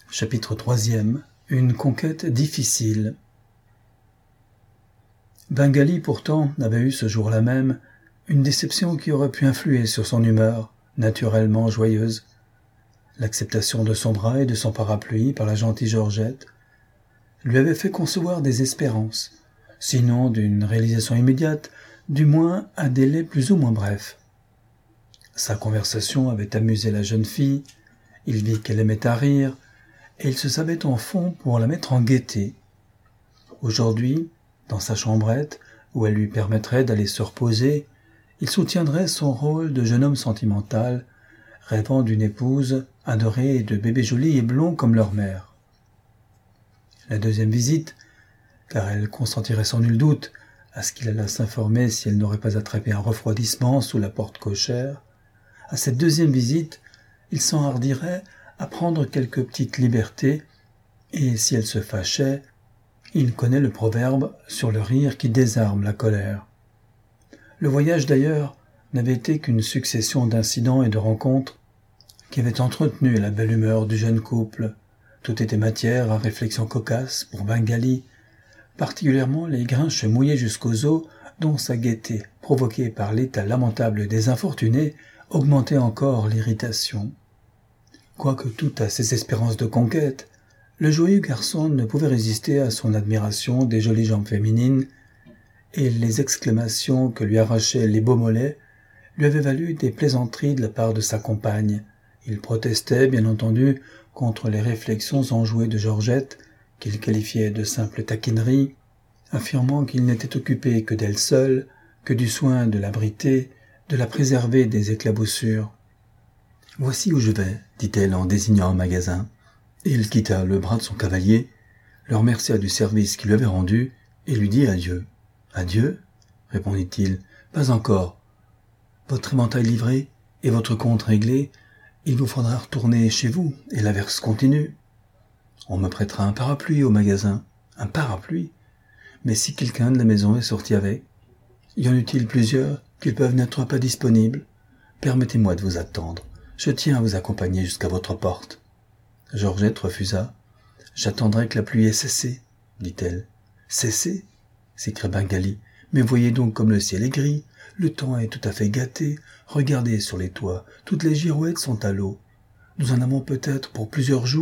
Chapitre 3e. Une conquête difficile. Bengali, pourtant, avait eu ce jour-là même une déception qui aurait pu influer sur son humeur, naturellement joyeuse. L'acceptation de son bras et de son parapluie par la gentille Georgette lui avait fait concevoir des espérances, sinon d'une réalisation immédiate, du moins à délai plus ou moins bref. Sa conversation avait amusé la jeune fille, il vit qu'elle aimait à rire, et il se savait en fond pour la mettre en gaieté. Aujourd'hui, dans sa chambrette, où elle lui permettrait d'aller se reposer, il soutiendrait son rôle de jeune homme sentimental, rêvant d'une épouse adorée et de bébés jolis et blonds comme leur mère. La deuxième visite, car elle consentirait sans nul doute à ce qu'il allât s'informer si elle n'aurait pas attrapé un refroidissement sous la porte cochère, à cette deuxième visite, il s'enhardirait à prendre quelques petites libertés, et si elle se fâchait, il connaît le proverbe sur le rire qui désarme la colère. Le voyage d'ailleurs n'avait été qu'une succession d'incidents et de rencontres qui avaient entretenu la belle humeur du jeune couple. Tout était matière à réflexion cocasse pour Bengali, particulièrement les grinches mouillés jusqu'aux os dont sa gaieté, provoquée par l'état lamentable des infortunés, augmentait encore l'irritation. Quoique tout à ses espérances de conquête, le joyeux garçon ne pouvait résister à son admiration des jolies jambes féminines, et les exclamations que lui arrachaient les beaux mollets lui avaient valu des plaisanteries de la part de sa compagne. Il protestait, bien entendu, contre les réflexions enjouées de Georgette, qu'il qualifiait de simple taquinerie, affirmant qu'il n'était occupé que d'elle seule, que du soin de l'abriter, de la préserver des éclaboussures. « Voici où je vais, » dit-elle en désignant un magasin. Et il quitta le bras de son cavalier, le remercia du service qu'il lui avait rendu et lui dit adieu. « Adieu » répondit-il. « Pas encore. Votre éventail livré et votre compte réglé, il vous faudra retourner chez vous et l'averse continue. On me prêtera un parapluie au magasin. Un parapluie? Mais si quelqu'un de la maison est sorti avec, y en eut-il plusieurs qu'ils peuvent n'être pas disponibles? Permettez-moi de vous attendre. Je tiens à vous accompagner jusqu'à votre porte. » Georgette refusa. « J'attendrai que la pluie ait cessé, » dit-elle. « Cessé » s'écria Bengali. « Mais voyez donc comme le ciel est gris. Le temps est tout à fait gâté. Regardez sur les toits, toutes les girouettes sont à l'eau. Nous en avons peut-être pour plusieurs jours. »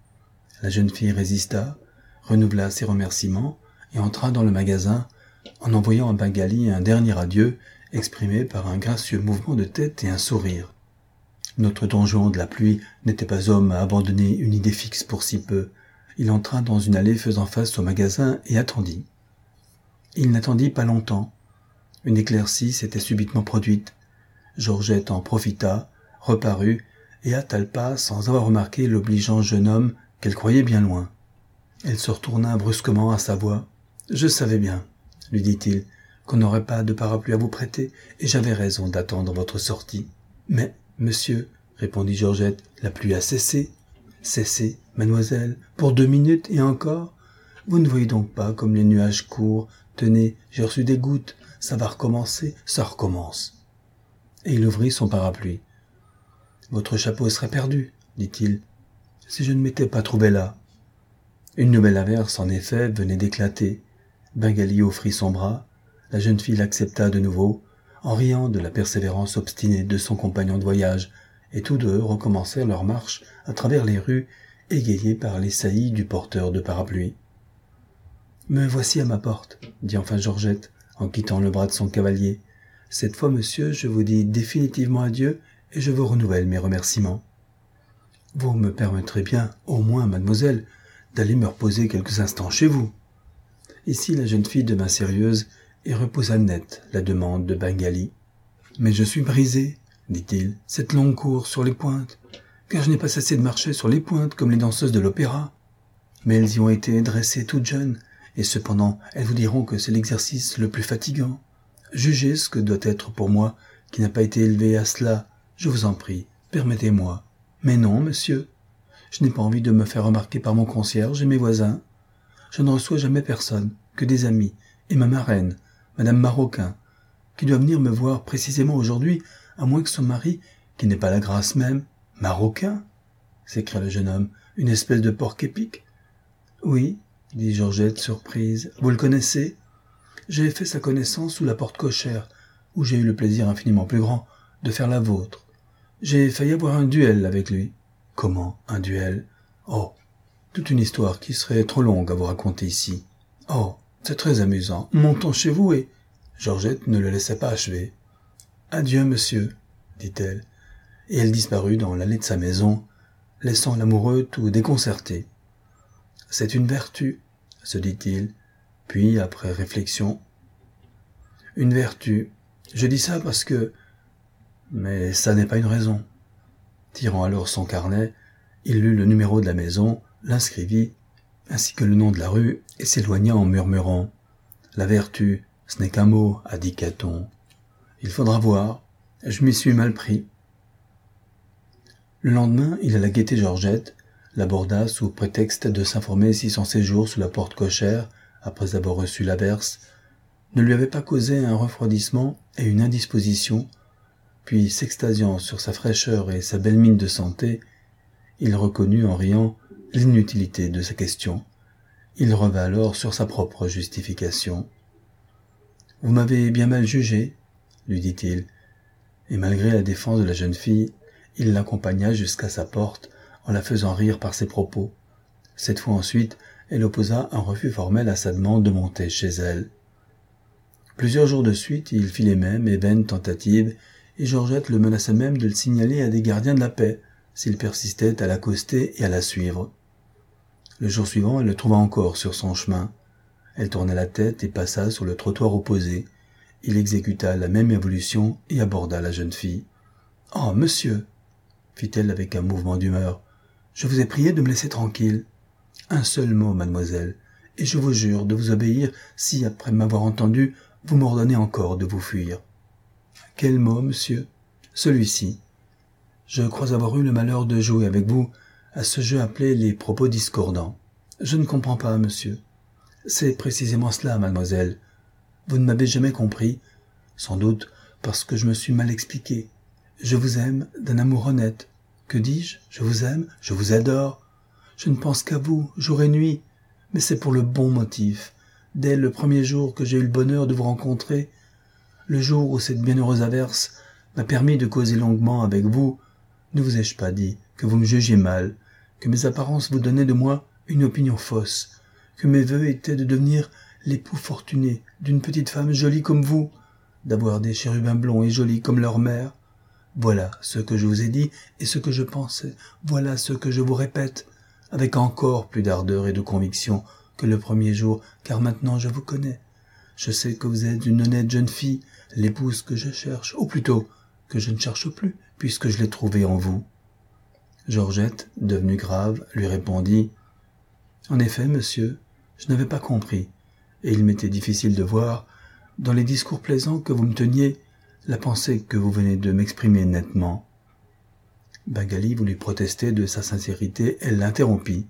La jeune fille résista, renouvela ses remerciements et entra dans le magasin en envoyant à Bengali un dernier adieu exprimé par un gracieux mouvement de tête et un sourire. Notre Don Juan de la pluie n'était pas homme à abandonner une idée fixe pour si peu. Il entra dans une allée faisant face au magasin et attendit. Il n'attendit pas longtemps. Une éclaircie s'était subitement produite. Georgette en profita, reparut et hâta le pas sans avoir remarqué l'obligeant jeune homme qu'elle croyait bien loin. Elle se retourna brusquement à sa voix. « Je savais bien, » lui dit-il, « qu'on n'aurait pas de parapluie à vous prêter, et j'avais raison d'attendre votre sortie. »« Mais, monsieur, » répondit Georgette, « la pluie a cessé. »« Cessé, mademoiselle, pour 2 minutes et encore? Vous ne voyez donc pas comme les nuages courent. Tenez, j'ai reçu des gouttes. Ça va recommencer, ça recommence. » Et il ouvrit son parapluie. « Votre chapeau serait perdu, » dit-il, « si je ne m'étais pas trouvé là. » Une nouvelle averse, en effet, venait d'éclater. Bengali offrit son bras. La jeune fille l'accepta de nouveau, en riant de la persévérance obstinée de son compagnon de voyage, et tous deux recommencèrent leur marche à travers les rues, égayés par les saillies du porteur de parapluie. « Me voici à ma porte, » dit enfin Georgette, en quittant le bras de son cavalier. « Cette fois, monsieur, je vous dis définitivement adieu, et je vous renouvelle mes remerciements. Vous me permettrez bien, au moins, mademoiselle, d'aller me reposer quelques instants chez vous. » Ici, la jeune fille devint sérieuse et reposa net la demande de Bengali. « Mais je suis brisé, » dit-il, « cette longue course sur les pointes, car je n'ai pas cessé de marcher sur les pointes comme les danseuses de l'opéra. Mais elles y ont été dressées toutes jeunes, et cependant elles vous diront que c'est l'exercice le plus fatigant. Jugez ce que doit être pour moi, qui n'a pas été élevé à cela. Je vous en prie, permettez-moi. Mais non, monsieur, je n'ai pas envie de me faire remarquer par mon concierge et mes voisins. Je ne reçois jamais personne, que des amis, et ma marraine, Madame Maroquin, qui doit venir me voir précisément aujourd'hui, à moins que son mari, qui n'est pas la grâce même, Maroquin? s'écria le jeune homme. Une espèce de porc-épic? Oui, dit Georgette, surprise. Vous le connaissez? J'ai fait sa connaissance sous la porte cochère, où j'ai eu le plaisir infiniment plus grand de faire la vôtre. J'ai failli avoir un duel avec lui. Comment, un duel? Oh, toute une histoire qui serait trop longue à vous raconter ici. Oh, c'est très amusant. Montons chez vous et... Georgette ne le laissait pas achever. Adieu, monsieur, dit-elle, et elle disparut dans l'allée de sa maison, laissant l'amoureux tout déconcerté. C'est une vertu, se dit-il, puis, après réflexion, une vertu. Je dis ça parce que... Mais ça n'est pas une raison. Tirant alors son carnet, il lut le numéro de la maison, l'inscrivit, ainsi que le nom de la rue, et s'éloigna en murmurant. La vertu, ce n'est qu'un mot, a dit Caton. Il faudra voir, je m'y suis mal pris. Le lendemain, il alla guetter Georgette, l'aborda sous prétexte de s'informer si son séjour sous la porte cochère, après avoir reçu l'averse, ne lui avait pas causé un refroidissement et une indisposition, puis s'extasiant sur sa fraîcheur et sa belle mine de santé, il reconnut en riant l'inutilité de sa question. Il revint alors sur sa propre justification. « Vous m'avez bien mal jugé, lui dit-il, et malgré la défense de la jeune fille, il l'accompagna jusqu'à sa porte en la faisant rire par ses propos. Cette fois ensuite, elle opposa un refus formel à sa demande de monter chez elle. Plusieurs jours de suite, il fit les mêmes et vaines tentatives, et Georgette le menaça même de le signaler à des gardiens de la paix, s'il persistait à l'accoster et à la suivre. Le jour suivant, elle le trouva encore sur son chemin. Elle tourna la tête et passa sur le trottoir opposé. Il exécuta la même évolution et aborda la jeune fille. « Oh, monsieur !» fit-elle avec un mouvement d'humeur. « Je vous ai prié de me laisser tranquille. Un seul mot, mademoiselle, et je vous jure de vous obéir si, après m'avoir entendu, vous m'ordonnez encore de vous fuir. » « Quel mot, monsieur ? » ?»« Celui-ci. Je crois avoir eu le malheur de jouer avec vous à ce jeu appelé les propos discordants. Je ne comprends pas, monsieur. C'est précisément cela, mademoiselle. Vous ne m'avez jamais compris, sans doute parce que je me suis mal expliqué. Je vous aime d'un amour honnête. Que dis-je ? Je vous aime, je vous adore. Je ne pense qu'à vous, jour et nuit, mais c'est pour le bon motif. Dès le premier jour que j'ai eu le bonheur de vous rencontrer, le jour où cette bienheureuse averse m'a permis de causer longuement avec vous, ne vous ai-je pas dit que vous me jugiez mal, que mes apparences vous donnaient de moi une opinion fausse, que mes vœux étaient de devenir l'époux fortuné d'une petite femme jolie comme vous, d'avoir des chérubins blonds et jolis comme leur mère? Voilà ce que je vous ai dit et ce que je pensais, voilà ce que je vous répète, avec encore plus d'ardeur et de conviction que le premier jour, car maintenant je vous connais. Je sais que vous êtes une honnête jeune fille, l'épouse que je cherche, ou plutôt que je ne cherche plus, puisque je l'ai trouvée en vous. Georgette, devenue grave, lui répondit « En effet, monsieur, je n'avais pas compris, et il m'était difficile de voir, dans les discours plaisants que vous me teniez, la pensée que vous venez de m'exprimer nettement. » Bengali voulut protester de sa sincérité, elle l'interrompit.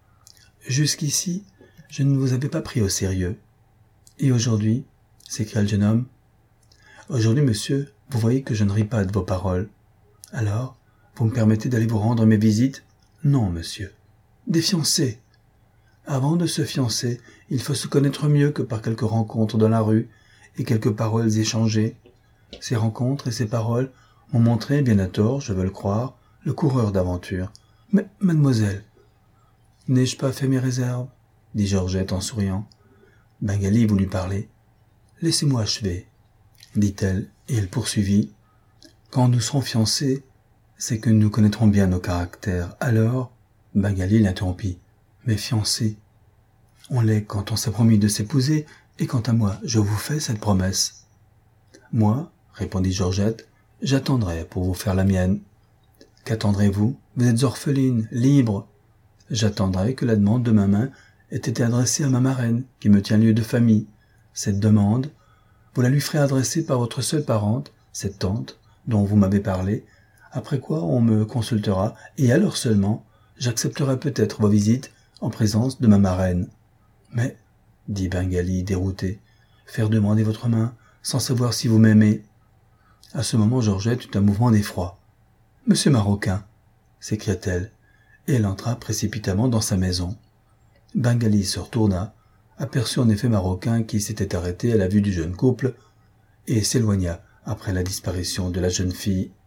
« Jusqu'ici, je ne vous avais pas pris au sérieux. Et aujourd'hui, s'écria le jeune homme, « Aujourd'hui, monsieur, vous voyez que je ne ris pas de vos paroles. Alors, vous me permettez d'aller vous rendre mes visites? Non, monsieur. Des fiancés. Avant de se fiancer, il faut se connaître mieux que par quelques rencontres dans la rue et quelques paroles échangées. Ces rencontres et ces paroles m'ont montré, bien à tort, je veux le croire, le coureur d'aventure. Mais, mademoiselle, n'ai-je pas fait mes réserves? Dit Georgette en souriant. Bengali voulut parler. Laissez-moi achever, dit-elle, et elle poursuivit. Quand nous serons fiancés, c'est que nous connaîtrons bien nos caractères. Alors, Bengali l'interrompit. Mais fiancés, on l'est quand on s'est promis de s'épouser, et quant à moi, je vous fais cette promesse. Moi, répondit Georgette, j'attendrai pour vous faire la mienne. Qu'attendrez-vous? Vous êtes orpheline, libre. J'attendrai que la demande de ma main ait été adressée à ma marraine, qui me tient lieu de famille. Cette demande, vous la lui ferez adresser par votre seule parente, cette tante, dont vous m'avez parlé, après quoi on me consultera, et alors seulement, j'accepterai peut-être vos visites en présence de ma marraine. Mais, dit Bengali, dérouté, faire demander votre main, sans savoir si vous m'aimez. À ce moment, Georgette eut un mouvement d'effroi. « Monsieur Marocain !» s'écria-t-elle, et elle entra précipitamment dans sa maison. Bengali se retourna, aperçut en effet Marocain qui s'était arrêté à la vue du jeune couple et s'éloigna après la disparition de la jeune fille